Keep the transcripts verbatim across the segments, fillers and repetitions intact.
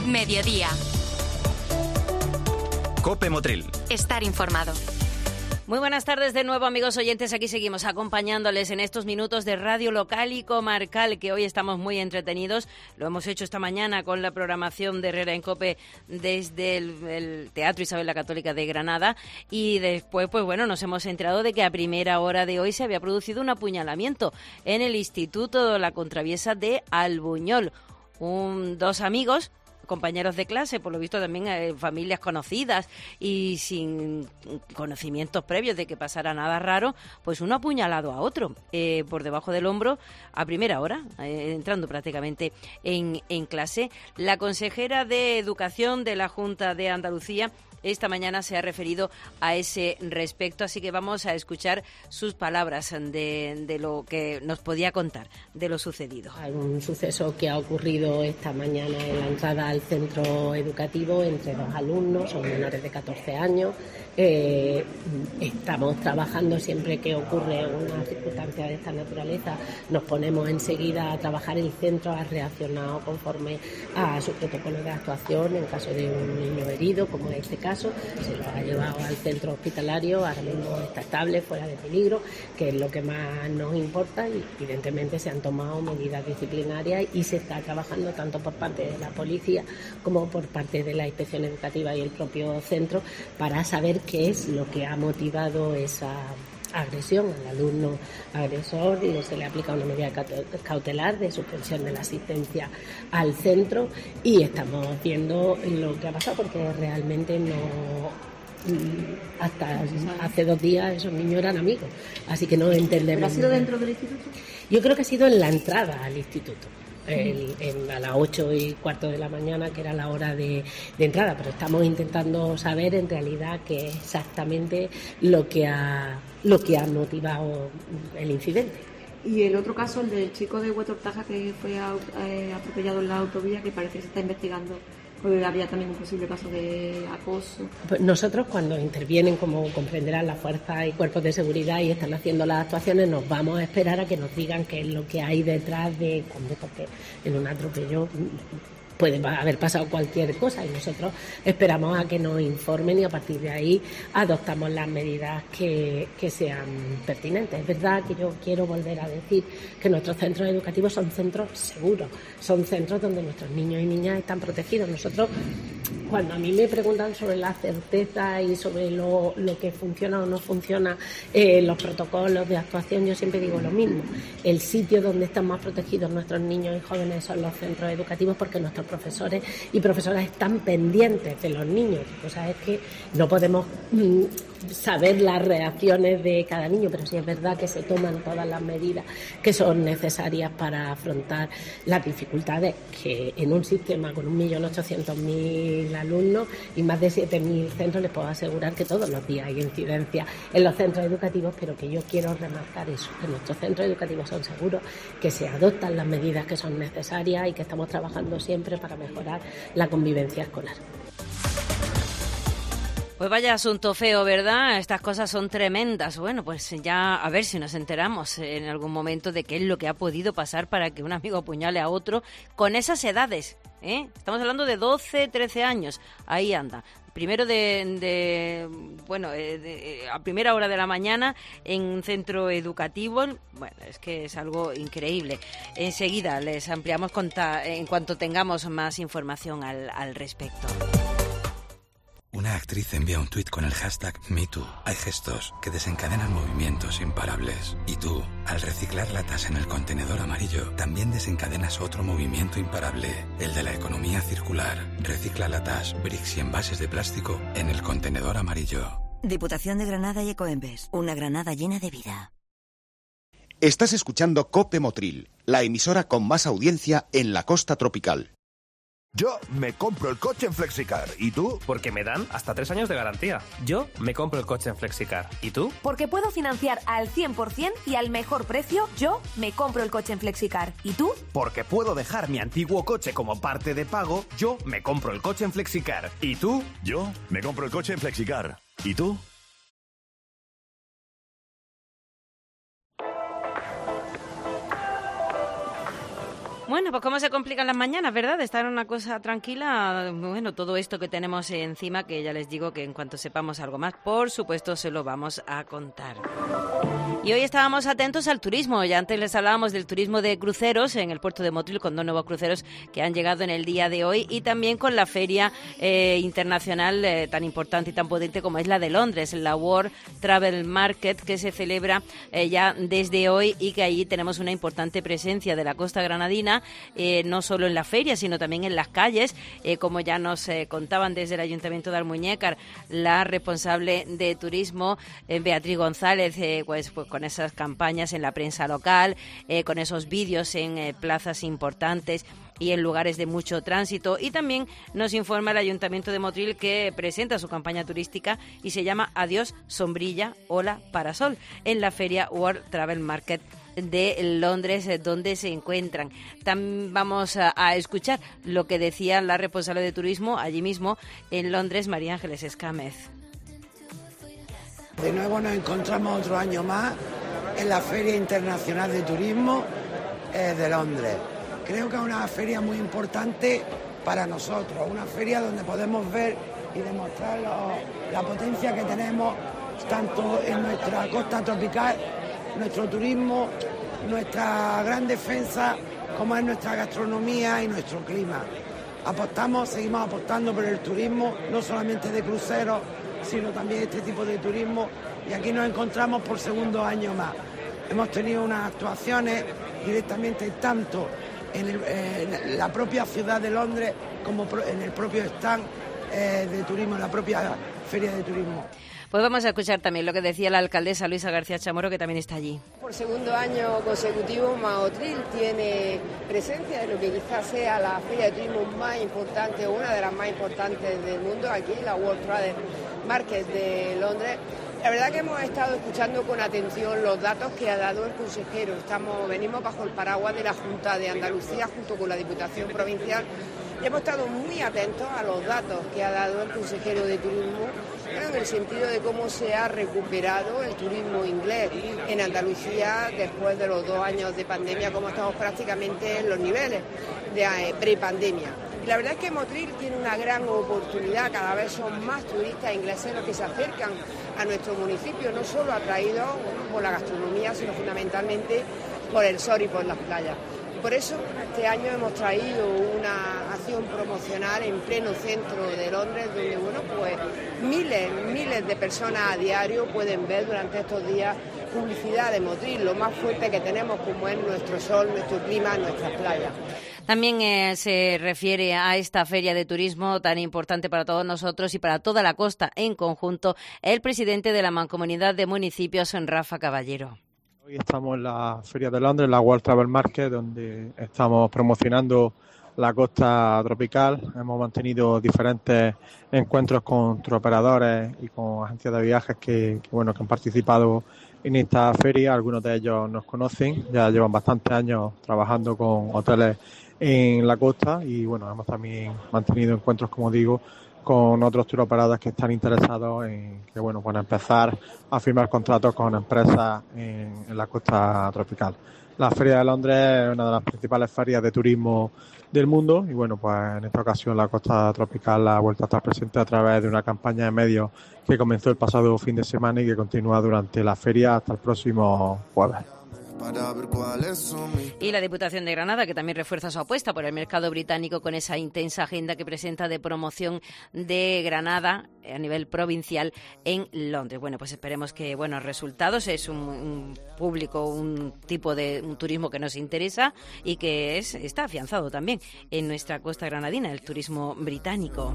Mediodía. COPE Motril. Estar informado. Muy buenas tardes de nuevo, amigos oyentes. Aquí seguimos acompañándoles en estos minutos de radio local y comarcal, que hoy estamos muy entretenidos. Lo hemos hecho esta mañana con la programación de Herrera en COPE desde el, el Teatro Isabel la Católica de Granada. Y después, pues bueno, nos hemos enterado de que a primera hora de hoy se había producido un apuñalamiento en el Instituto La Contraviesa de Albuñol. Un, dos amigos, compañeros de clase, por lo visto también eh, familias conocidas y sin conocimientos previos de que pasara nada raro, pues uno apuñalado a otro eh, por debajo del hombro a primera hora, eh, entrando prácticamente en, en clase. La consejera de Educación de la Junta de Andalucía esta mañana se ha referido a ese respecto, así que vamos a escuchar sus palabras de, de lo que nos podía contar, de lo sucedido. Hay un suceso que ha ocurrido esta mañana en la entrada al centro educativo entre dos alumnos, son menores de catorce años. Eh, estamos trabajando siempre que ocurre una circunstancia de esta naturaleza, nos ponemos enseguida a trabajar. El centro ha reaccionado conforme a su protocolo de actuación en caso de un niño herido, como en este caso. Se lo ha llevado al centro hospitalario, ahora mismo está estable, fuera de peligro, que es lo que más nos importa, y evidentemente se han tomado medidas disciplinarias y se está trabajando tanto por parte de la policía como por parte de la inspección educativa y el propio centro para saber qué es lo que ha motivado esa agresión al alumno agresor. Y se le aplica una medida cautelar de suspensión de la asistencia al centro y estamos viendo lo que ha pasado, porque realmente no, hasta hace dos días esos niños eran amigos, así que no entendemos. ¿Pero ha sido dentro del instituto? Yo creo que ha sido en la entrada al instituto. El, en, a las ocho y cuarto de la mañana, que era la hora de, de entrada, pero estamos intentando saber en realidad qué es exactamente lo que ha lo que ha motivado el incidente. Y el otro caso, el del chico de Huetortaja que fue eh, atropellado en la autovía, que parece que se está investigando, porque había también un posible caso de acoso. Pues nosotros, cuando intervienen, como comprenderán, las fuerzas y cuerpos de seguridad y están haciendo las actuaciones, nos vamos a esperar a que nos digan qué es lo que hay detrás de, porque en un atropello puede haber pasado cualquier cosa, y nosotros esperamos a que nos informen y a partir de ahí adoptamos las medidas que, que sean pertinentes. Es verdad que yo quiero volver a decir que nuestros centros educativos son centros seguros, son centros donde nuestros niños y niñas están protegidos. Nosotros, cuando a mí me preguntan sobre la certeza y sobre lo, lo que funciona o no funciona, eh, los protocolos de actuación, yo siempre digo lo mismo. El sitio donde están más protegidos nuestros niños y jóvenes son los centros educativos, porque nuestros profesores y profesoras están pendientes de los niños. La cosa es que no podemos mmm, saber las reacciones de cada niño, pero sí es verdad que se toman todas las medidas que son necesarias para afrontar las dificultades que en un sistema con un millón ochocientos mil alumnos y más de siete mil centros, les puedo asegurar que todos los días hay incidencia en los centros educativos, pero que yo quiero remarcar eso, que nuestros centros educativos son seguros, que se adoptan las medidas que son necesarias y que estamos trabajando siempre para mejorar la convivencia escolar. Pues vaya asunto feo, ¿verdad? Estas cosas son tremendas. Bueno, pues ya a ver si nos enteramos en algún momento de qué es lo que ha podido pasar para que un amigo apuñale a otro con esas edades, ¿eh? Estamos hablando de doce, trece años. Ahí anda. Primero de, de bueno, de, de, a primera hora de la mañana en un centro educativo. Bueno, es que es algo increíble. Enseguida les ampliamos conta, en cuanto tengamos más información al, al respecto. Una actriz envía un tuit con el hashtag MeToo. Hay gestos que desencadenan movimientos imparables. Y tú, al reciclar latas en el contenedor amarillo, también desencadenas otro movimiento imparable, el de la economía circular. Recicla latas, bricks y envases de plástico en el contenedor amarillo. Diputación de Granada y Ecoembes. Una Granada llena de vida. Estás escuchando COPE Motril, la emisora con más audiencia en la costa tropical. Yo me compro el coche en Flexicar. ¿Y tú? Porque me dan hasta tres años de garantía. Yo me compro el coche en Flexicar. ¿Y tú? Porque puedo financiar al cien por ciento y al mejor precio. Yo me compro el coche en Flexicar. ¿Y tú? Porque puedo dejar mi antiguo coche como parte de pago. Yo me compro el coche en Flexicar. ¿Y tú? Yo me compro el coche en Flexicar. ¿Y tú? Bueno, pues cómo se complican las mañanas, ¿verdad? De estar en una cosa tranquila. Bueno, todo esto que tenemos encima, que ya les digo que en cuanto sepamos algo más, por supuesto se lo vamos a contar. Y hoy estábamos atentos al turismo. Ya antes les hablábamos del turismo de cruceros en el puerto de Motril, con dos nuevos cruceros que han llegado en el día de hoy, y también con la feria eh, internacional eh, tan importante y tan potente como es la de Londres, la World Travel Market, que se celebra eh, ya desde hoy, y que allí tenemos una importante presencia de la costa granadina, eh, no solo en la feria, sino también en las calles, eh, como ya nos eh, contaban desde el Ayuntamiento de Almuñécar, la responsable de turismo, eh, Beatriz González, eh, pues, pues con esas campañas en la prensa local, eh, con esos vídeos en eh, plazas importantes y en lugares de mucho tránsito. Y también nos informa el Ayuntamiento de Motril que presenta su campaña turística y se llama Adiós Sombrilla, Hola Parasol, en la feria World Travel Market de Londres, donde se encuentran. También vamos a, a escuchar lo que decía la responsable de turismo allí mismo en Londres, María Ángeles Escámez. De nuevo nos encontramos otro año más en la Feria Internacional de Turismo eh, de Londres. Creo que es una feria muy importante para nosotros, una feria donde podemos ver y demostrar lo, la potencia que tenemos tanto en nuestra costa tropical, nuestro turismo, nuestra gran defensa, como es nuestra gastronomía y nuestro clima. Apostamos, seguimos apostando por el turismo, no solamente de cruceros, sino también este tipo de turismo, y aquí nos encontramos por segundo año más. Hemos tenido unas actuaciones directamente tanto en, el, en la propia ciudad de Londres como en el propio stand eh, de turismo, en la propia feria de turismo. Pues vamos a escuchar también lo que decía la alcaldesa Luisa García Chamorro, que también está allí. Por segundo año consecutivo, Motril tiene presencia en lo que quizás sea la feria de turismo más importante, o una de las más importantes del mundo, aquí, la World Travel Market de Londres. La verdad que hemos estado escuchando con atención los datos que ha dado el consejero. Estamos, venimos bajo el paraguas de la Junta de Andalucía junto con la Diputación Provincial, y hemos estado muy atentos a los datos que ha dado el consejero de Turismo, en el sentido de cómo se ha recuperado el turismo inglés en Andalucía después de los dos años de pandemia, como estamos prácticamente en los niveles de eh, prepandemia. Y la verdad es que Motril tiene una gran oportunidad, cada vez son más turistas ingleses los que se acercan a nuestro municipio, no solo atraídos por la gastronomía, sino fundamentalmente por el sol y por las playas. Por eso este año hemos traído una acción promocional en pleno centro de Londres, donde bueno, pues miles, miles de personas a diario pueden ver durante estos días publicidad de Motril, lo más fuerte que tenemos, como es nuestro sol, nuestro clima, nuestras playas. También eh, se refiere a esta feria de turismo tan importante para todos nosotros y para toda la costa en conjunto, el presidente de la Mancomunidad de Municipios, Rafa Caballero. Hoy estamos en la Feria de Londres, la World Travel Market, donde estamos promocionando la costa tropical. Hemos mantenido diferentes encuentros con turoperadores y con agencias de viajes que, que, bueno, que han participado en esta feria. Algunos de ellos nos conocen, ya llevan bastantes años trabajando con hoteles en la costa, y bueno, hemos también mantenido encuentros, como digo, con otros turoperadores que están interesados en que bueno, pues empezar a firmar contratos con empresas en, en la costa tropical. La Feria de Londres es una de las principales ferias de turismo del mundo, y bueno, pues en esta ocasión la costa tropical ha vuelto a estar presente a través de una campaña de medios que comenzó el pasado fin de semana y que continúa durante la feria hasta el próximo jueves. Y la Diputación de Granada, que también refuerza su apuesta por el mercado británico con esa intensa agenda que presenta de promoción de Granada a nivel provincial en Londres. Bueno, pues esperemos que buenos resultados. Es un, un público, un tipo de un turismo que nos interesa y que es, está afianzado también en nuestra costa granadina, el turismo británico.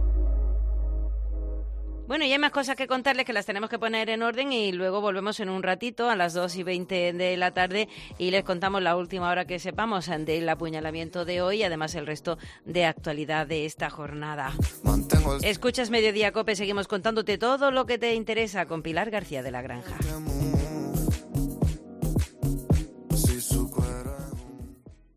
Bueno, y hay más cosas que contarles que las tenemos que poner en orden, y luego volvemos en un ratito a las dos y veinte de la tarde y les contamos la última hora que sepamos del apuñalamiento de hoy y además el resto de actualidad de esta jornada. Escuchas Mediodía Cope, seguimos contándote todo lo que te interesa con Pilar García de la Granja.